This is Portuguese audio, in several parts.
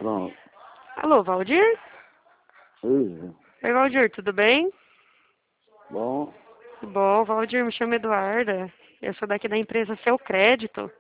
Pronto. Alô, Valdir? Isso. Oi, Valdir, tudo bem? Bom, Tudo bom, Valdir, me chamo Eduarda. Eu sou daqui da empresa Seu Crédito.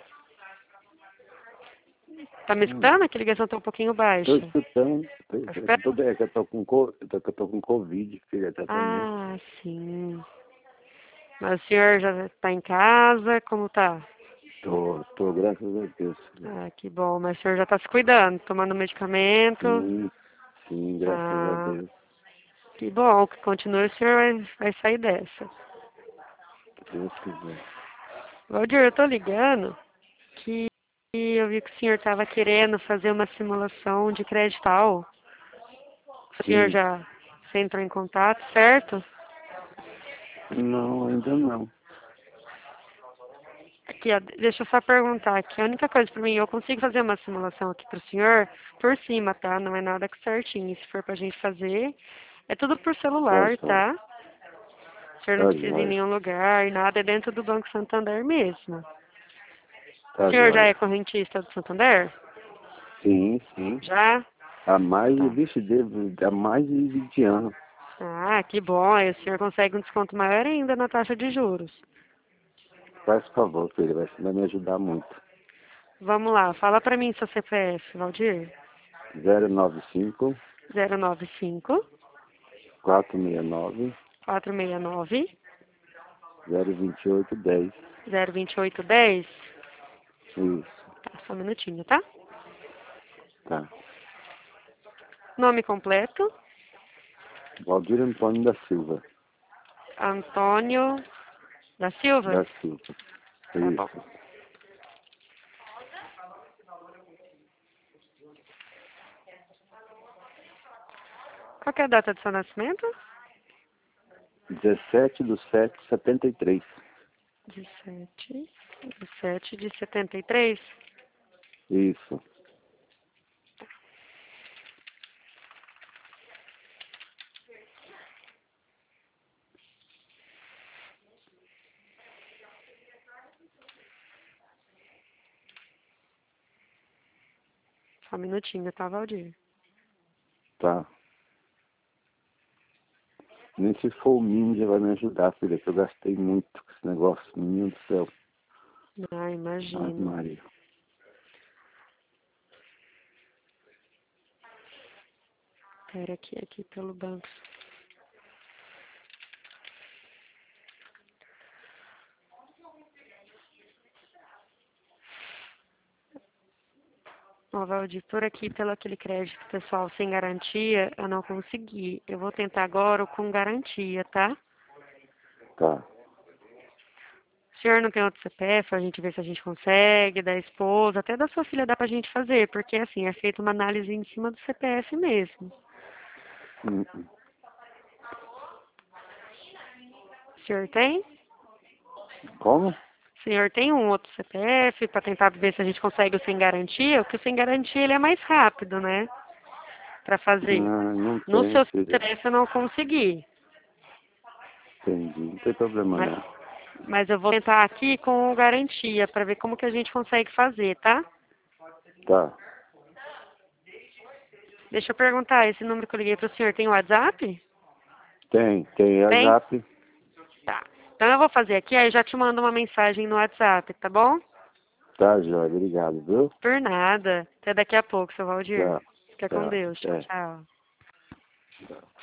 Tá me escutando? Aqui a ligação tá um pouquinho tô baixa. escutando. Tá escutando? É que eu tô com, Covid, filha, exatamente. Ah, sim. Mas o senhor já tá em casa? Como tá? Graças a Deus, filha. Ah, que bom. Mas o senhor já tá se cuidando, tomando medicamento? Sim, sim, graças a Ah, Deus. que bom. Que continue, o senhor vai sair dessa. Se Deus quiser. Valdir, eu tô ligando que eu vi que o senhor estava querendo fazer uma simulação de credital. O senhor Sim. já você entrou em contato, certo? Não, ainda não. Aqui, ó, deixa eu só perguntar aqui. A única coisa para mim, eu consigo fazer uma simulação aqui para o senhor por cima, tá? Não é nada certinho. Se for pra gente fazer, é tudo por Tá celular, jóia. tá? O senhor não Tá precisa ir em jóia. nenhum lugar, nada, é dentro do Banco Santander mesmo. O Tá senhor já é jóia. correntista do Santander? Sim, sim. Já? Há mais de, Tá. vixe, há mais de 20 anos. Ah, que bom. Aí o senhor consegue um desconto maior ainda na taxa de juros. Faz favor, filha, vai me ajudar muito. Vamos lá, fala pra mim seu CPF, Valdir. 095 095 469 469 02810. 02810. Isso, Tá, só um minutinho, tá? tá. Nome completo, Valdir Antônio da Silva. Antônio da Silva. Da Silva. Tá bom. Isso. Qual que é a data do seu nascimento? 17/7/73. 17/7/73. Isso. Só um minutinho, tá, Valdir? Tá. Nem se for o mínimo já vai me ajudar, filha, que eu gastei muito com esse negócio. Menino do céu. Ah, Ave imagino. Maria. Pera aqui pelo banco. Ó, Valdir, por aqui, pelo aquele crédito pessoal sem garantia, eu não consegui. Eu vou tentar agora o com garantia, tá? Tá. O senhor não tem outro CPF, a gente vê se a gente consegue, da esposa, até da sua filha dá pra gente fazer, porque assim, é feita uma análise em cima do CPF mesmo. Hum. O senhor tem? Como? O senhor tem um outro CPF para tentar ver se a gente consegue o sem garantia? Porque o sem garantia ele é mais rápido, né? Pra fazer. Não, não No tem, seu filha. CPF eu não consegui. Entendi. Não tem problema Mas, não. mas eu vou tentar aqui com garantia para ver como que a gente consegue fazer, tá? Tá. Deixa eu perguntar, esse número que eu liguei pro senhor tem WhatsApp? Tem a Tem? Zap. Tá. Então eu vou fazer aqui, aí eu já te mando uma mensagem no WhatsApp, tá bom? Tá, Jóia. Obrigado, viu? Por nada. Até daqui a pouco, seu Valdir. Tchau. Fica com Tchau. Deus. Tchau, Até. tchau. Tchau.